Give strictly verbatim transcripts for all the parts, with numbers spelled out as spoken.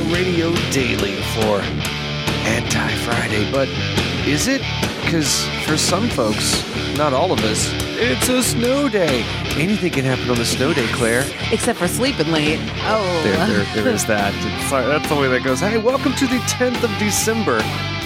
Radio Daily for Anti-Friday, but is it? Because for some folks, not all of us, it's a snow day. Anything can happen on a snow day, Claire. Except for sleeping late. Oh. There, there, there is that. It's, uh, that's the way that goes. Hey, welcome to the tenth of December,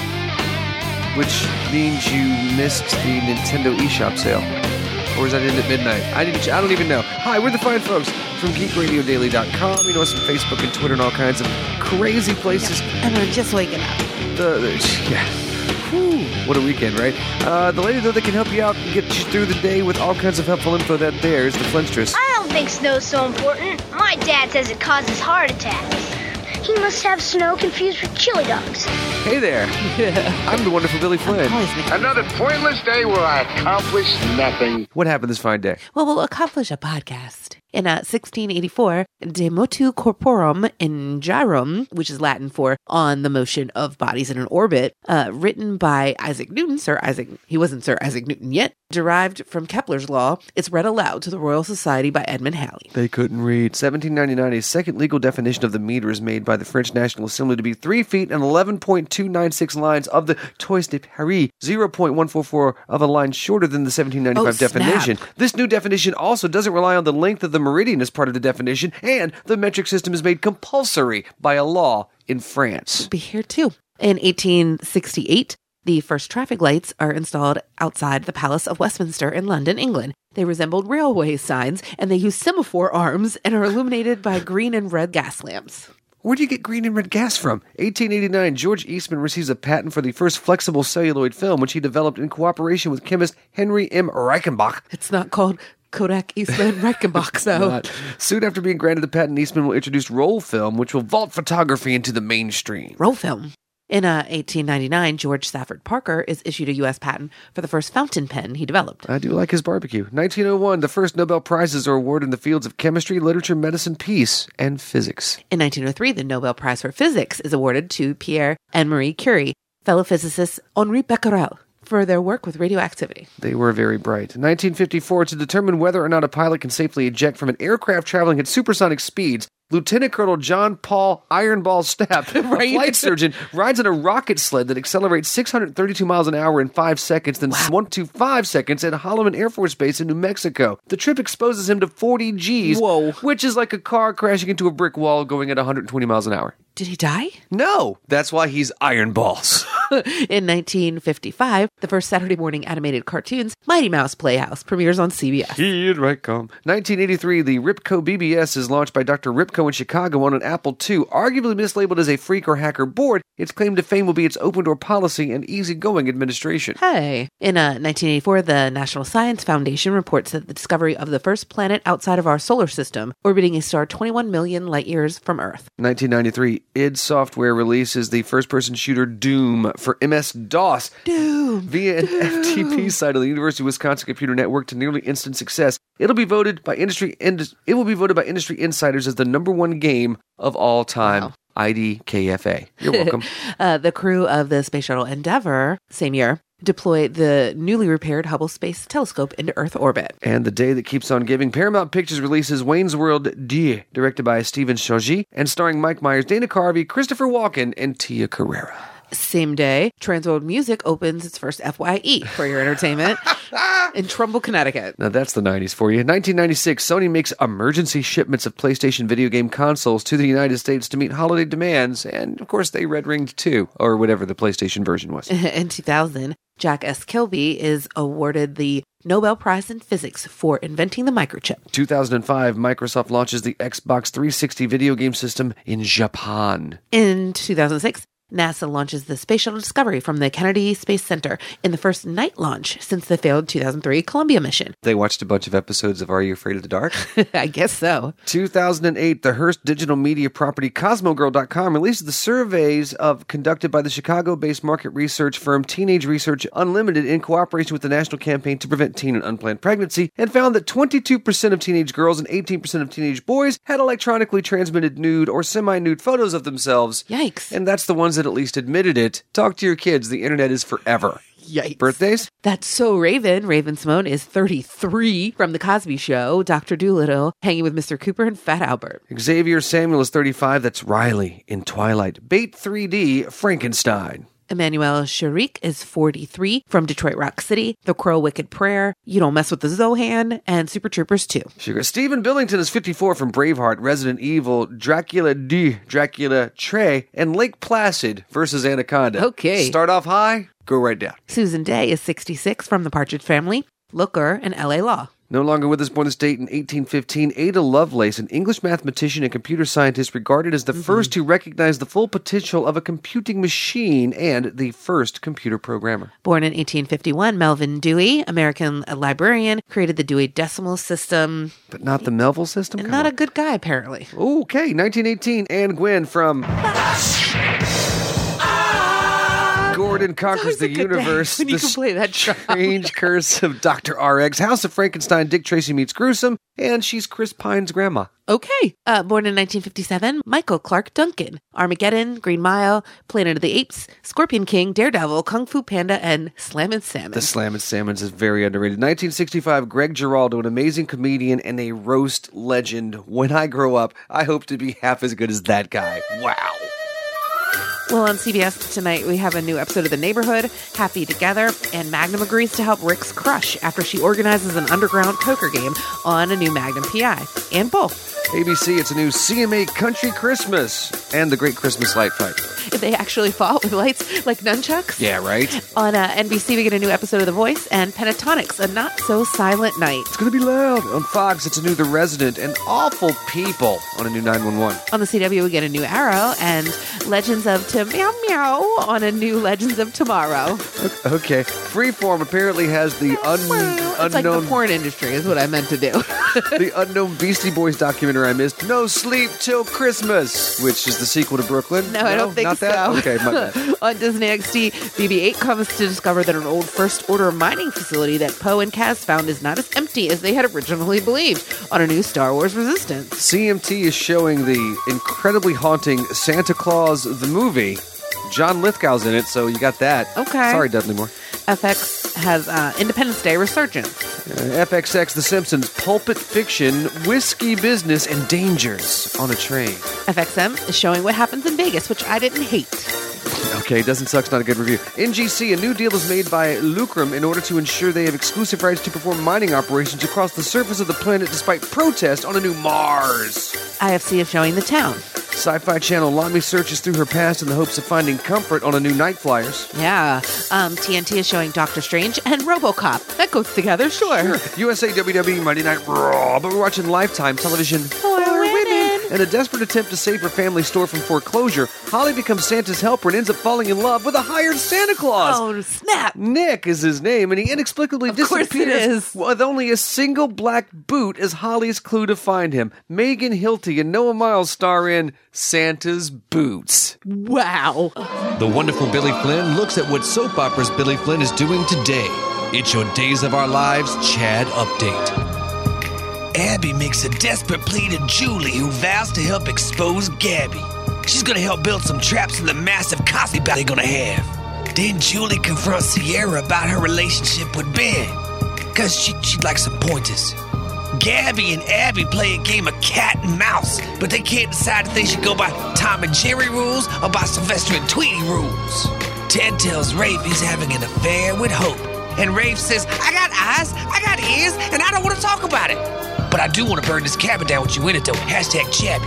which means you missed the Nintendo eShop sale. Or is that in at midnight? I didn't. I don't even know. Hi, we're the fine folks from geek radio daily dot com. You know us on Facebook and Twitter and all kinds of crazy places. Yeah. And we're just waking up. The, the yeah. Whew, what a weekend, right? Uh, the lady, though, that can help you out and get you through the day with all kinds of helpful info, that there is the Flintstress. I don't think snow's so important. My dad says it causes heart attacks. He must have snow confused with chili dogs. Hey there. I'm the wonderful Billy Flynn. Another pointless day where I accomplished nothing. What happened this fine day? Well, we'll accomplish a podcast. In uh, sixteen eighty-four, De Motu Corporum in Gyrum, which is Latin for on the motion of bodies in an orbit, uh, written by Isaac Newton, Sir Isaac, he wasn't Sir Isaac Newton yet, derived from Kepler's law. It's read aloud to the Royal Society by Edmund Halley. They couldn't read. seventeen ninety-nine, a second legal definition of the meter is made by the French National Assembly to be three feet and eleven point two nine six lines of the Toise de Paris, zero point one four four of a line shorter than the seventeen ninety-five oh, definition. Snap. This new definition also doesn't rely on the length of the meridian as part of the definition, and the metric system is made compulsory by a law in France. Be here too. In eighteen sixty-eight, the first traffic lights are installed outside the Palace of Westminster in London, England. They resembled railway signs, and they use semaphore arms and are illuminated by green and red gas lamps. Where do you get green and red gas from? eighteen eighty-nine, George Eastman receives a patent for the first flexible celluloid film, which he developed in cooperation with chemist Henry M. Reichenbach. It's not called Kodak Eastman Reichenbach, though. Not. Soon after being granted the patent, Eastman will introduce roll film, which will vault photography into the mainstream. Roll film. In uh, eighteen ninety-nine, George Stafford Parker is issued a U S patent for the first fountain pen he developed. I do like his barbecue. nineteen oh one, the first Nobel Prizes are awarded in the fields of chemistry, literature, medicine, peace, and physics. In nineteen oh three, the Nobel Prize for Physics is awarded to Pierre and Marie Curie, fellow physicists Henri Becquerel, for their work with radioactivity. They were very bright. nineteen fifty-four, to determine whether or not a pilot can safely eject from an aircraft traveling at supersonic speeds, Lieutenant Colonel John Paul Ironball Stapp, right. a flight surgeon, rides on a rocket sled that accelerates six hundred thirty-two miles an hour in five seconds, then wow. one to five seconds at Holloman Air Force Base in New Mexico. The trip exposes him to forty G's, Whoa. which is like a car crashing into a brick wall going at one hundred twenty miles an hour. Did he die? No, that's why he's Iron Balls. In nineteen fifty-five, the first Saturday morning animated cartoons, Mighty Mouse Playhouse, premieres on C B S. Here I come. nineteen eighty-three, the Ripco B B S is launched by Doctor Ripco in Chicago on an Apple two. Arguably mislabeled as a freak or hacker board, its claim to fame will be its open-door policy and easygoing administration. Hey. In uh, nineteen eighty-four, the National Science Foundation reports that the discovery of the first planet outside of our solar system, orbiting a star twenty-one million light-years from Earth. nineteen ninety-three, id Software releases the first-person shooter Doom for M S DOS. Doom! Via an Doom. F T P site of the University of Wisconsin Computer Network to nearly instant success. It'll be voted by industry. Ind- it will be voted by industry insiders as the number one game of all time. Wow. I D K F A. You're welcome. uh, the crew of the Space Shuttle Endeavour, same year, deployed the newly repaired Hubble Space Telescope into Earth orbit. And the day that keeps on giving, Paramount Pictures releases Wayne's World two, directed by Stephen Shoji, and starring Mike Myers, Dana Carvey, Christopher Walken, and Tia Carrera. Same day, Transworld Music opens its first F Y E for your entertainment in Trumbull, Connecticut. Now that's the nineties for you. nineteen ninety-six, Sony makes emergency shipments of PlayStation video game consoles to the United States to meet holiday demands, and of course they red-ringed two, or whatever the PlayStation version was. In two thousand, Jack S. Kilby is awarded the Nobel Prize in Physics for inventing the microchip. two thousand five, Microsoft launches the Xbox three sixty video game system in Japan. In two thousand six, NASA launches the Space Shuttle Discovery from the Kennedy Space Center in the first night launch since the failed two thousand three Columbia mission. They watched a bunch of episodes of Are You Afraid of the Dark? I guess so. two thousand eight, the Hearst digital media property Cosmogirl dot com releases the surveys of conducted by the Chicago-based market research firm Teenage Research Unlimited in cooperation with the National Campaign to Prevent Teen and Unplanned Pregnancy, and found that twenty-two percent of teenage girls and eighteen percent of teenage boys had electronically transmitted nude or semi-nude photos of themselves. Yikes. And that's the ones that at least admitted it. Talk to your kids. The internet is forever. Yikes. Birthdays? That's So Raven. Raven Simone is thirty-three from The Cosby Show, Doctor Dolittle, Hanging with Mister Cooper, and Fat Albert. Xavier Samuel is thirty-five. That's Riley in Twilight. Bait three D, Frankenstein. Emmanuel Sharik is forty-three from Detroit Rock City, The Crow Wicked Prayer, You Don't Mess with the Zohan, and Super Troopers two. Sugar. Stephen Billington is fifty-four from Braveheart, Resident Evil, Dracula D, Dracula Trey, and Lake Placid versus Anaconda. Okay. Start off high, go right down. Susan Day is sixty-six from The Partridge Family, Looker, and L A Law. No longer with us, born this date in eighteen fifteen, Ada Lovelace, an English mathematician and computer scientist regarded as the mm-hmm. first to recognize the full potential of a computing machine and the first computer programmer. Born in eighteen fifty-one, Melvin Dewey, American librarian, created the Dewey Decimal System. But not the Melville system? And Come not on. a good guy, apparently. Okay, nineteen eighteen, Anne Gwynn from... Gordon Conquers the Universe, when you The can play that Strange Curse of Doctor R X, House of Frankenstein, Dick Tracy Meets Gruesome, and she's Chris Pine's grandma. Okay. Uh, born in nineteen fifty-seven, Michael Clark Duncan, Armageddon, Green Mile, Planet of the Apes, Scorpion King, Daredevil, Kung Fu Panda, and Slammin' Salmon. The Slammin' Salmon is very underrated. nineteen sixty-five, Greg Giraldo, an amazing comedian and a roast legend. When I grow up, I hope to be half as good as that guy. Wow. Well, on C B S tonight, we have a new episode of The Neighborhood, Happy Together, and Magnum agrees to help Rick's crush after she organizes an underground poker game on a new Magnum P I. And both. A B C, it's a new C M A Country Christmas and the Great Christmas Light Fight. If they actually fought with lights like nunchucks. Yeah, right? On uh, N B C, we get a new episode of The Voice and Pentatonics, A Not So Silent Night. It's going to be loud. On Fox, it's a new The Resident and Awful People on a new nine one one. On the C W, we get a new Arrow and Legends of To Meow Meow on a new Legends of Tomorrow. Okay. Freeform apparently has the un- it's unknown... like the porn industry is what I meant to do. The unknown Beastie Boys documentary I missed, No Sleep Till Christmas, which is the sequel to Brooklyn. No, no I don't think not so. That? Okay, my bad. On Disney X D, B B eight comes to discover that an old First Order mining facility that Poe and Kaz found is not as empty as they had originally believed on a new Star Wars Resistance. C M T is showing the incredibly haunting Santa Claus the movie. John Lithgow's in it, so you got that. Okay. Sorry, Dudley Moore. F X has uh, Independence Day Resurgence. Uh, F X X, The Simpsons, Pulpit Fiction, Whiskey Business, and Dangers on a Train. F X M is showing What Happens in Vegas, which I didn't hate. Okay, doesn't suck's not a good review. N G C, a new deal is made by Lucrum in order to ensure they have exclusive rights to perform mining operations across the surface of the planet despite protest on a new Mars. I F C is showing The Town. Sci-Fi Channel, Lami searches through her past in the hopes of finding comfort on a new Night Flyers. Yeah. Um, T N T is showing Doctor Strange and RoboCop. That goes together, sure. Sure. U S A W W E Monday Night Raw, but we're watching Lifetime television for women. In a desperate attempt to save her family store from foreclosure, Holly becomes Santa's helper and ends up falling in love with a hired Santa Claus. Oh, snap. Nick is his name, and he inexplicably of disappears course it is. with only a single black boot as Holly's clue to find him. Megan Hilty and Noah Miles star in Santa's Boots. Wow. The wonderful Billy Flynn looks at what soap operas Billy Flynn is doing today. It's your Days of Our Lives Chad Update. Abby makes a desperate plea to Julie, who vows to help expose Gabby. She's gonna help build some traps in the massive Cosby battle they're gonna have. Then Julie confronts Sierra about her relationship with Ben, cause she, she'd like some pointers. Gabby and Abby play a game of cat and mouse, but they can't decide if they should go by Tom and Jerry rules or by Sylvester and Tweety rules. Ted tells Rafe he's having an affair with Hope, and Rafe says, I got eyes, I got ears, and I don't want to talk about it. But I do want to burn this cabin down with you in it, though. Hashtag Chabby.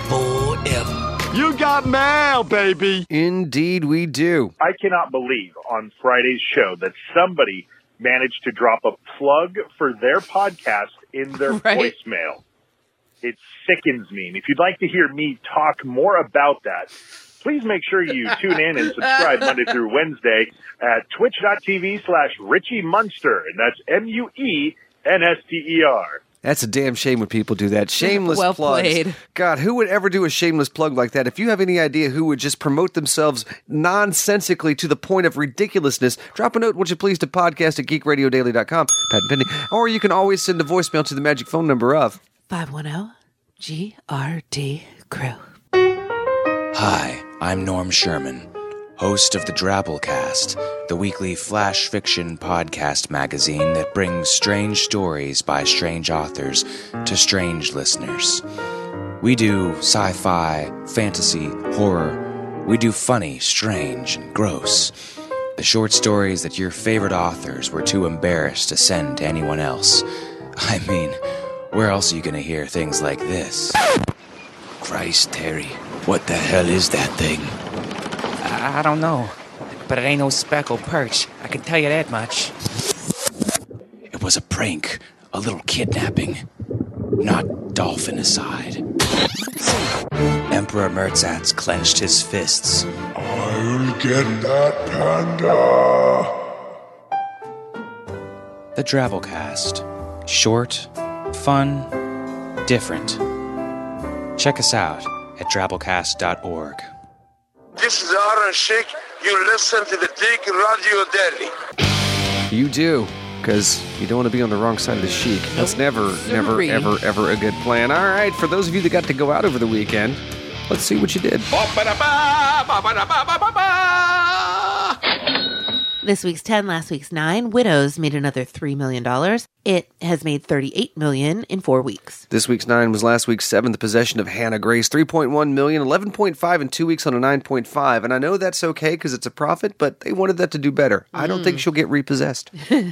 Forever. You got mail, baby. Indeed we do. I cannot believe on Friday's show that somebody managed to drop a plug for their podcast in their right? voicemail. It sickens me. And if you'd like to hear me talk more about that, please make sure you tune in and subscribe Monday through Wednesday at twitch.tv slash Richie Munster. And that's M U E N S T E R. That's a damn shame when people do that. Shameless well plugs. Played. God, who would ever do a shameless plug like that? If you have any idea who would just promote themselves nonsensically to the point of ridiculousness, drop a note, would you please, to podcast at geek radio daily dot com, patent pending. Or you can always send a voicemail to the magic phone number of five one zero G R D Crew. Hi, I'm Norm Sherman. host of the Drabblecast, the weekly flash fiction podcast magazine that brings strange stories by strange authors to strange listeners. We do sci-fi, fantasy, horror. We do funny, strange, and gross. The short stories that your favorite authors were too embarrassed to send to anyone else. I mean, where else are you going to hear things like this? Christ, Terry, what the hell is that thing? I don't know, but it ain't no speckled perch. I can tell you that much. It was a prank, a little kidnapping. Not dolphinicide. Emperor Mertzatz clenched his fists. I'll get that panda. The Drabblecast. Short, fun, different. Check us out at drabblecast dot org. This is Aaron Sheikh. You listen to the Dig Radio Daily. You do, because you don't want to be on the wrong side of the Sheik. That's never, never, ever, ever a good plan. All right, for those of you that got to go out over the weekend, let's see what you did. This week's ten, last week's nine. Widows made another three million dollars. It has made thirty-eight million dollars in four weeks. This week's nine was last week's seven. The Possession of Hannah Grace, three point one million dollars, eleven point five in two weeks on a nine point five. And I know that's okay because it's a profit, but they wanted that to do better. I don't mm. think she'll get repossessed.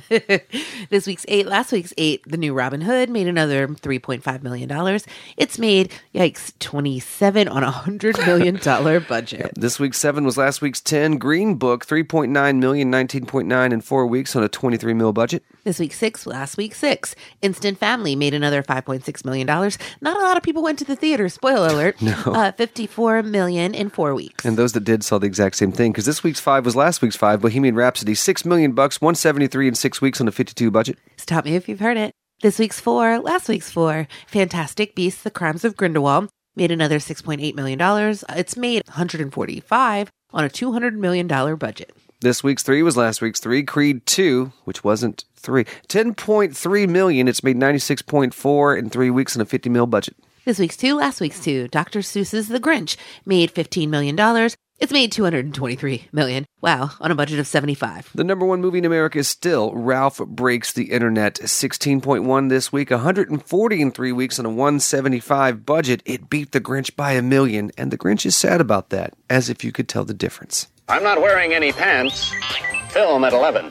This week's eight, last week's eight. The New Robin Hood made another three point five million dollars. It's made, yikes, twenty-seven on a one hundred million dollars budget. Yep. This week's seven was last week's ten. Green Book, three point nine million dollars, nineteen point nine in four weeks on a twenty-three mil budget. This week's six, last week's six. Instant Family made another five point six million dollars. Not a lot of people went to the theater, spoiler alert. No. Uh, fifty-four million dollars in four weeks. And those that did saw the exact same thing, because this week's five was last week's five. Bohemian Rhapsody, six million bucks, one seventy-three in six weeks on a fifty-two budget. Stop me if you've heard it. This week's four, last week's four. Fantastic Beasts, The Crimes of Grindelwald made another six point eight million dollars. It's made one hundred forty-five on a two hundred million dollars budget. This week's three was last week's three. Creed two, which wasn't three. ten point three million dollars. It's made ninety-six point four in three weeks on a fifty mil budget. This week's two, last week's two. Doctor Seuss's The Grinch made fifteen million dollars. It's made two hundred twenty-three million dollars. Wow, on a budget of seventy-five. The number one movie in America is still Ralph Breaks the Internet. sixteen point one this week, one hundred forty in three weeks on a one seventy-five budget. It beat The Grinch by a million, and The Grinch is sad about that, as if you could tell the difference. I'm not wearing any pants. Film at eleven.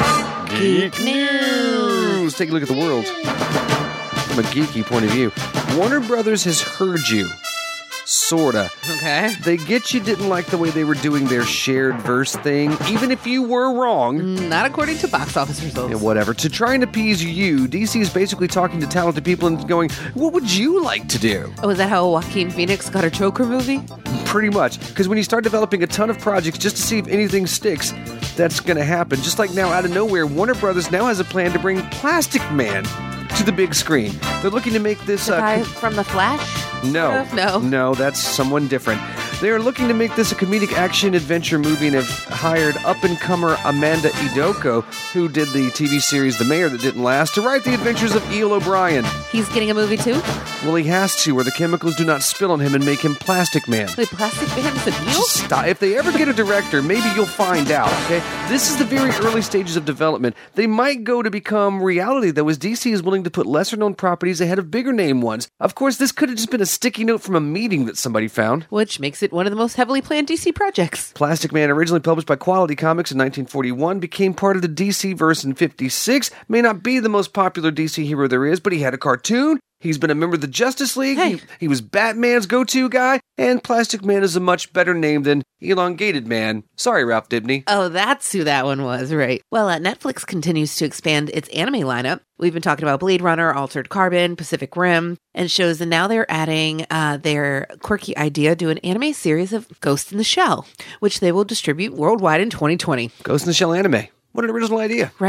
Geek News. Take a look at the world from a geeky point of view. Warner Brothers has heard you. Sorta. Okay. They get you didn't like the way they were doing their shared verse thing, even if you were wrong. Not according to box office results. Yeah, whatever. To try and appease you, D C is basically talking to talented people and going, what would you like to do? Oh, is that how Joaquin Phoenix got a Joker movie? Pretty much. Because when you start developing a ton of projects just to see if anything sticks, that's going to happen. Just like now, out of nowhere, Warner Brothers now has a plan to bring Plastic Man to the big screen. They're looking to make this... The uh, guy com- from The Flash? No. Sort of? No. No, that's someone different. They are looking to make this a comedic action-adventure movie and have hired up-and-comer Amanda Idoko, who did the T V series The Mayor that didn't last, to write the adventures of Eel O'Brien. He's getting a movie too? Well, he has to, where the chemicals do not spill on him and make him Plastic Man. Wait, Plastic Man is an eel? Just stop. If they ever get a director, maybe you'll find out, okay? This is the very early stages of development. They might go to become reality, though, as D C is willing to put lesser-known properties ahead of bigger-name ones. Of course, this could have just been a sticky note from a meeting that somebody found. Which makes it one of the most heavily planned D C projects. Plastic Man, originally published by Quality Comics in nineteen forty-one, became part of the D C verse in fifty-six. May not be the most popular D C hero there is, but he had a cartoon. He's been a member of the Justice League. Hey. He, he was Batman's go-to guy. And Plastic Man is a much better name than Elongated Man. Sorry, Ralph Dibny. Oh, that's who that one was, right. Well, uh, Netflix continues to expand its anime lineup. We've been talking about Blade Runner, Altered Carbon, Pacific Rim, and shows, and now they're adding uh, their quirky idea to an anime series of Ghost in the Shell, which they will distribute worldwide in twenty twenty. Ghost in the Shell anime. What an original idea. Right?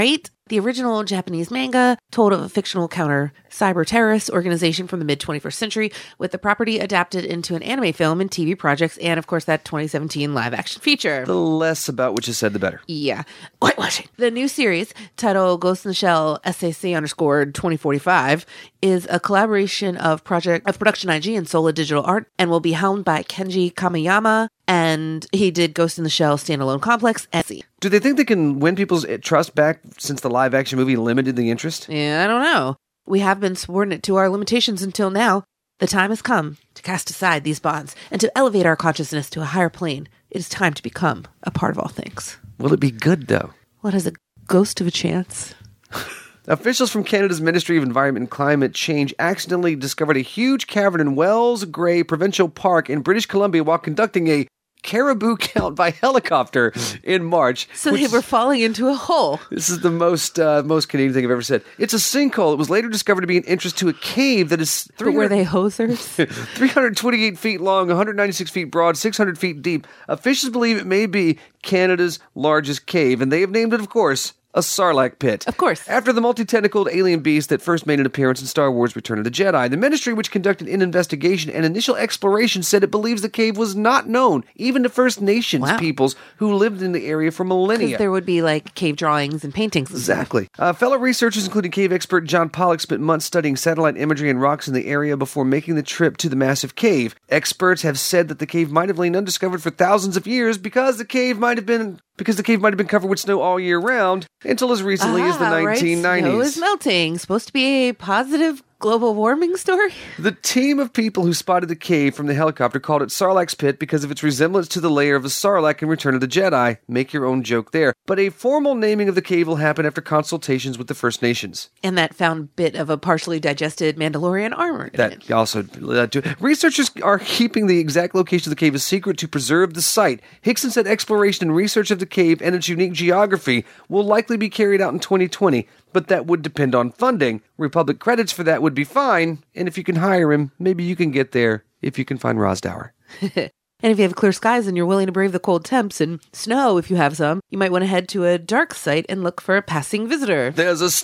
The original Japanese manga told of a fictional counter cyber terrorist organization from the mid twenty-first century, with the property adapted into an anime film and T V projects, and of course that twenty seventeen live action feature. The less about what you said, the better. Yeah. Whitewashing. The new series, titled Ghost in the Shell S A C underscore twenty forty-five, is a collaboration of project of Production I G and Sola Digital Art, and will be helmed by Kenji Kamiyama, and he did Ghost in the Shell Standalone Complex and C. Do they think they can win people's trust back since the live-action movie limited the interest? Yeah, I don't know. We have been subordinate to our limitations until now. The time has come to cast aside these bonds and to elevate our consciousness to a higher plane. It is time to become a part of all things. Will it be good, though? What, has a ghost of a chance? Officials from Canada's Ministry of Environment and Climate Change accidentally discovered a huge cavern in Wells Gray Provincial Park in British Columbia while conducting a caribou count by helicopter in March. So they were falling into a hole. This is the most uh, most Canadian thing I've ever said. It's a sinkhole. It was later discovered to be an entrance to a cave that is But were they hosers? three hundred twenty-eight feet long, one hundred ninety-six feet broad, six hundred feet deep. Officials believe it may be Canada's largest cave, and they have named it, of course, a Sarlacc pit. Of course. After the multi-tentacled alien beast that first made an appearance in Star Wars Return of the Jedi, the Ministry, which conducted an investigation and initial exploration, said it believes the cave was not known, even to First Nations Wow. peoples who lived in the area for millennia. Because there would be like cave drawings and paintings. And Exactly. Uh, fellow researchers, including cave expert John Pollock, spent months studying satellite imagery and rocks in the area before making the trip to the massive cave. Experts have said that the cave might have lain undiscovered for thousands of years because the cave might have been because the cave might have been covered with snow all year round until as recently as the Ah, right. nineteen nineties. Snow is melting. Supposed to be a positive global warming story? The team of people who spotted the cave from the helicopter called it Sarlacc's Pit because of its resemblance to the lair of the Sarlacc in Return of the Jedi. Make your own joke there. But a formal naming of the cave will happen after consultations with the First Nations. And that found bit of a partially digested Mandalorian armor. in it. That also led to... Researchers are keeping the exact location of the cave a secret to preserve the site. Hickson said exploration and research of the cave and its unique geography will likely be carried out in twenty twenty, but that would depend on funding. Republic credits for that would be fine, and if you can hire him, maybe you can get there if you can find Rosdower. And if you have clear skies and you're willing to brave the cold temps and snow if you have some, you might want to head to a dark site and look for a passing visitor. There's a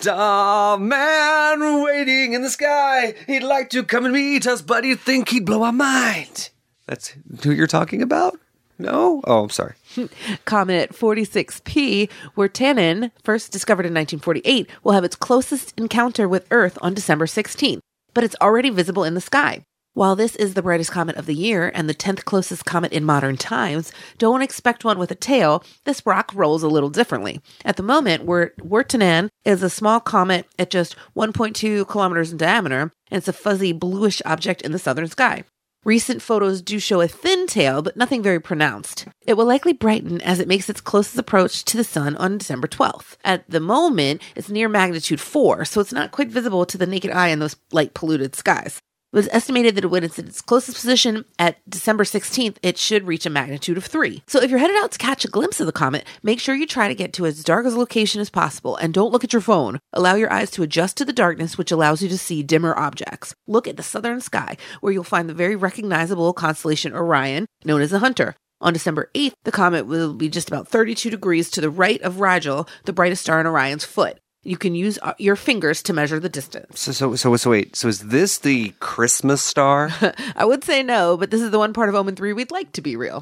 starman waiting in the sky. He'd like to come and meet us, but he'd think he'd blow our mind. That's who you're talking about? No? Oh, I'm sorry. Comet forty-six P, where Tannen, first discovered in nineteen forty-eight, will have its closest encounter with Earth on December sixteenth, but it's already visible in the sky. While this is the brightest comet of the year and the tenth closest comet in modern times, don't expect one with a tail. This rock rolls a little differently. At the moment, Wirtanen is a small comet at just one point two kilometers in diameter, and it's a fuzzy bluish object in the southern sky. Recent photos do show a thin tail, but nothing very pronounced. It will likely brighten as it makes its closest approach to the sun on December twelfth. At the moment, it's near magnitude four, so it's not quite visible to the naked eye in those light-polluted skies. It was estimated that when it's in its closest position at December sixteenth, it should reach a magnitude of three. So if you're headed out to catch a glimpse of the comet, make sure you try to get to as dark a location as possible and don't look at your phone. Allow your eyes to adjust to the darkness, which allows you to see dimmer objects. Look at the southern sky, where you'll find the very recognizable constellation Orion, known as the Hunter. On December eighth, the comet will be just about thirty-two degrees to the right of Rigel, the brightest star in Orion's foot. You can use your fingers to measure the distance. So, so, so, so wait. So, is this the Christmas star? I would say no, but this is the one part of Omen three we'd like to be real.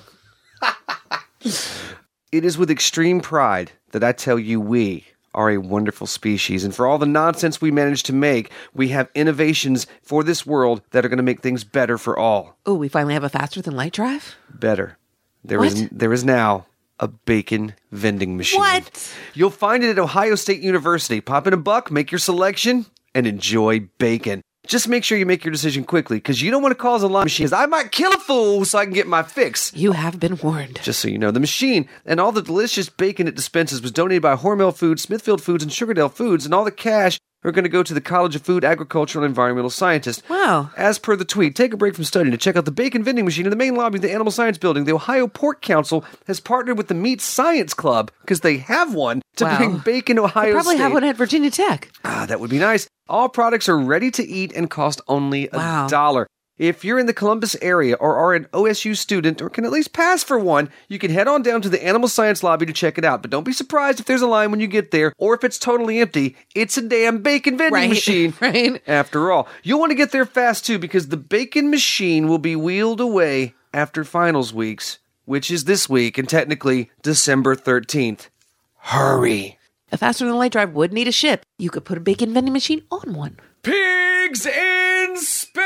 It is with extreme pride that I tell you we are a wonderful species, and for all the nonsense we manage to make, we have innovations for this world that are going to make things better for all. Oh, we finally have a faster than light drive? Better. There What? is there is now a bacon vending machine. What? You'll find it at Ohio State University. Pop in a buck, make your selection, and enjoy bacon. Just make sure you make your decision quickly, because you don't want to cause a line machine, because I might kill a fool so I can get my fix. You have been warned. Just so you know, the machine and all the delicious bacon it dispenses was donated by Hormel Foods, Smithfield Foods, and Sugardale Foods, and all the cash are going to go to the College of Food, Agricultural, and Environmental Scientists. Wow. As per the tweet, take a break from studying to check out the bacon vending machine in the main lobby of the Animal Science Building. The Ohio Pork Council has partnered with the Meat Science Club, because they have one, to Wow. bring bacon to Ohio They probably State. have one at Virginia Tech. Ah, that would be nice. All products are ready to eat and cost only a Wow. dollar. If you're in the Columbus area or are an O S U student or can at least pass for one, you can head on down to the Animal Science Lobby to check it out. But don't be surprised if there's a line when you get there or if it's totally empty. It's a damn bacon vending Right, machine. right. After all, you'll want to get there fast too because the bacon machine will be wheeled away after finals weeks, which is this week and technically December thirteenth. Hurry. A faster than light drive would need a ship. You could put a bacon vending machine on one. Pigs in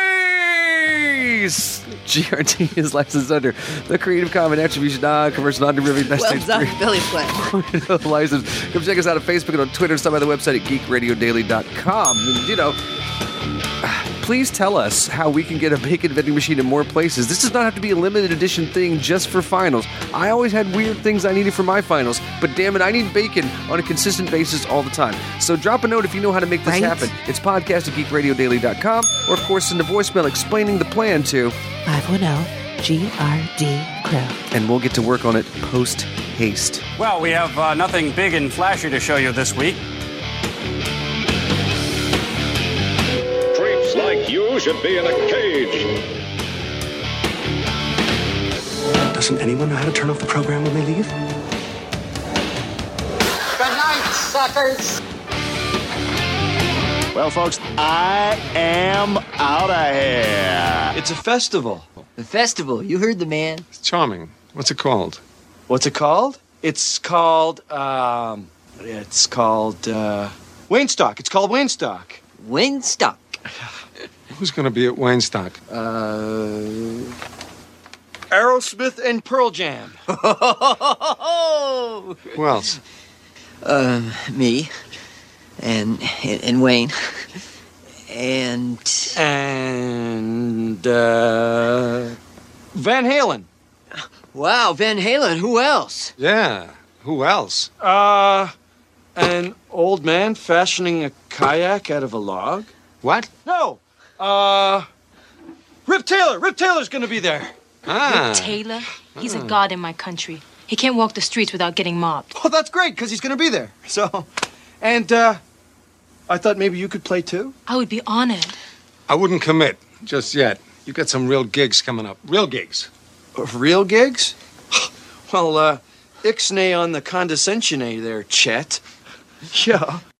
Space! G R T is licensed under the Creative Commons Attribution Non-Commercial Non-Derivative Well done, Billy Flynn. license. Come check us out on Facebook and on Twitter and stop by the website at geek radio daily dot com. And, you know, please tell us how we can get a bacon vending machine in more places. This does not have to be a limited edition thing just for finals. I always had weird things I needed for my finals, but damn it, I need bacon on a consistent basis all the time. So drop a note if you know how to make this Right? happen. It's podcast at geek radio daily dot com, or of course send a voicemail explaining the plan to, five one zero G R D Crow. and we'll get to work on it post haste. Well, we have uh, nothing big and flashy to show you this week. Creeps like you should be in a cage. Doesn't anyone know how to turn off the program when they leave? Good night, suckers. Well, folks, I am out of here. It's a festival. The festival. You heard the man. It's charming. What's it called? What's it called? It's called, um, it's called, uh, Waynestock. It's called Waynestock. Waynestock. Who's going to be at Waynestock? Uh, Aerosmith and Pearl Jam. Who else? Um, me. And, and, and Wayne. And... And, uh, Van Halen. Wow, Van Halen. Who else? Yeah. Who else? Uh, an old man fashioning a kayak out of a log. What? No. Uh, Rip Taylor. Rip Taylor's gonna be there. Ah. Rip Taylor? He's a god in my country. He can't walk the streets without getting mobbed. Oh, that's great, because he's gonna be there. So, and, uh, I thought maybe you could play too. I would be honored. I wouldn't commit just yet. You've got some real gigs coming up. Real gigs. Uh, real gigs? Well, uh, ixnay on the condescensione there, Chet. Yeah.